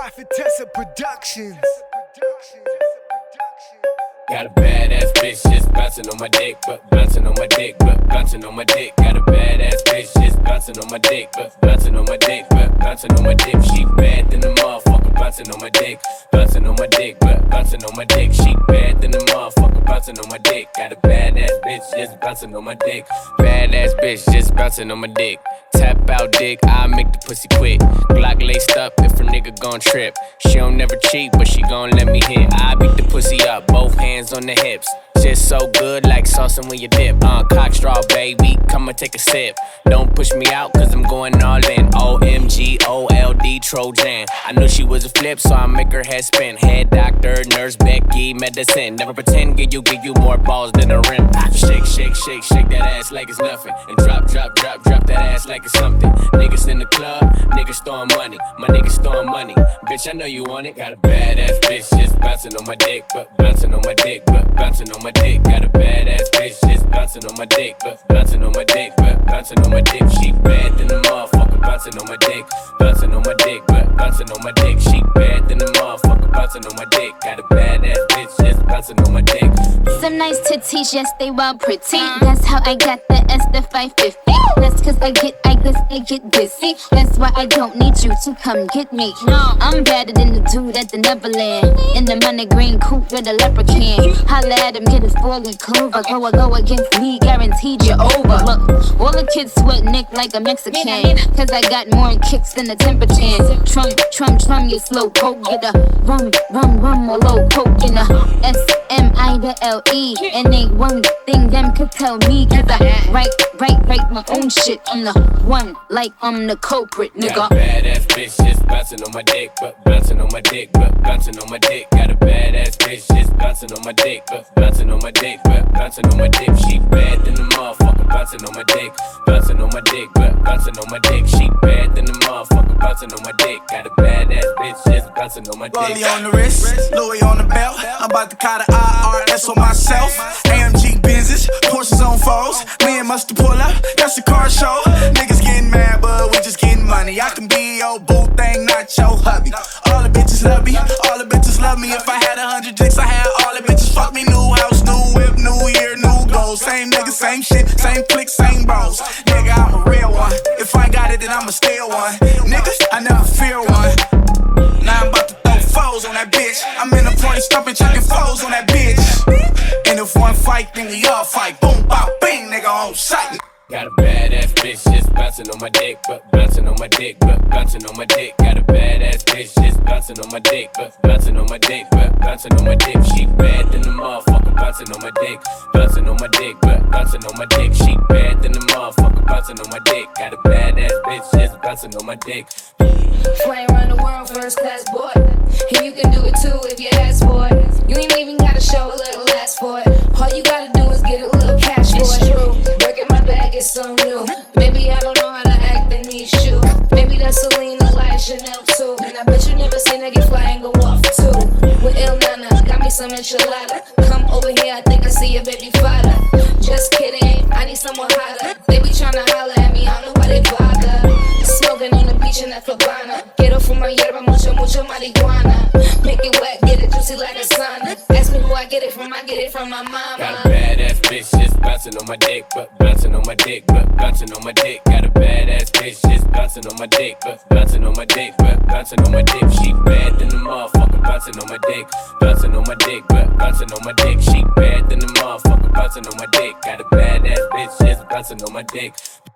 Prophetessa Productions. Got a badass bitch just bouncing on my dick, but bouncing on my dick, but bouncing on my dick. Got a badass bitch just bouncing on my dick, but bouncing on my dick, but bouncing on my dick. She bad than the motherfucker, bouncing on my dick, bouncing on my dick, but bouncing on my dick. She bad than the motherfucker, bouncing on my dick. Got a badass bitch just bouncing on my dick, badass bitch just bouncing on my dick. Tap out dick, I make the pussy quick. Glock laced up if a nigga gon' trip. She don't never cheat, but she gon' let me hit. I beat the pussy up, both hands on the hips. Just so good like saucing when you dip. Cock straw, baby, come and take a sip. Don't push me out, cause I'm going all in. OMG, OLD, Trojan. I knew she was a flip, so I make her head spin. Head doctor, nurse, Becky, medicine. Never pretend, give you more balls than a rim. Shake, shake, shake, shake that ass like it's nothing. And drop, drop, drop, drop that ass like it's something. Niggas in the club, niggas throwing money. My niggas throwing money. Bitch, I know you want it. Got a badass bitch just bouncing on my dick, but bouncing on my dick, but bouncing on my dick. Got a badass bitch just bouncing on my dick, but bouncing on my dick, but bouncing on my dick. She bad than the motherfucker, bouncing on my dick, bouncing on my dick, but bouncing on my dick. She bad than the motherfucker, bouncing on my dick. Got a badass bitch just bouncing on my dick. Some nice titties, yes they well pretty. That's how I got the S to 550. That's cause I guess I get busy. That's why I don't need you to come get me. No, I'm better than the dude at the Neverland. In the money green coupe with a leprechaun. Holla at him, get his ball and clover. Go against me, guaranteed you're over. Look, all the kids sweat Nick like a Mexican. Cause I got more kicks than a temper tan. Trum, you slow coke. Get a rum, or low coke in a S-M-I to L-E. And ain't one thing them could tell me. Cause I write my own shit. I'm the one, like I'm the culprit, nigga. Got a badass bitch just bouncing on my dick, but bouncing on my dick, but bouncing on my dick. Got a badass bitch just bouncing on my dick, but bouncing on my dick, but bouncing on my dick. She bad than the motherfucker, bouncing on my dick, bouncing on my dick, but bouncing on my dick. She bad than the motherfucker, bouncing on my dick. Got a badass bitch just bouncing on my dick. Rollie on the wrist, Louis on the belt. I'm about to call the IRS on myself. AMG Benzes, Porsches on foes. Me and Mustard pull up, that's a car show. Niggas getting mad, but we just getting money. I can be your boo thing, not your hubby. All the bitches love me, all the bitches love me. If I had 100 dicks, I had all the bitches fuck me. New house, new whip, new year, new goals. Same niggas, same shit, same click, same bros. Nigga, I'm a real one. If I got it, then I'ma steal one. Niggas, I never fear one. Now I'm about to throw foes on that bitch. I'm in the party stomping, chucking foes on that bitch. And if one fight, then we all fight. Boom, bop, bing, nigga on sight. Got a badass bitch just bouncing on my dick, but bouncing on my dick, but bouncing on my dick. Got a badass bitch just bouncing on my dick, but bouncing on my dick, but bouncing on my dick. She bad than the motherfucker, bouncing on my dick, bouncing on my dick, but bouncing on my dick. She bad than the motherfucker, bouncing on my dick. Got a badass bitch just bouncing on my dick. Flying around the world, first class boy. And you can do it too if you ask for it. You ain't even gotta show a little ass for it. All you gotta do is get a little cash for it. True, working my bag is so new. Maybe I don't know how to act in these shoes. Maybe that's Celine like Chanel too. And I bet you never seen a get fly and go off too. With Il Nana, got me some enchilada. Come over here, I think I see your baby father. Just kidding, I need someone hotter. They be tryna holler at me, I don't know why they bother. Smoking on the beach in that Flabana. Quiero fumar hierba, mucho marihuana. Make it wet, get it juicy like a sauna. Ask me who I get it from my mama. Got a badass bitch just bouncing on my dick, but bouncing on my dick, but bouncing on my dick. Got a badass bitch just bouncing on my dick, but bouncing on my dick, but bouncing on my dick. She bad than the motherfucker, bouncing on my dick, bouncing on my dick, but bouncing on my dick. She bad than the motherfucker, bouncing on my dick. Got a badass bitch just bouncing on my dick.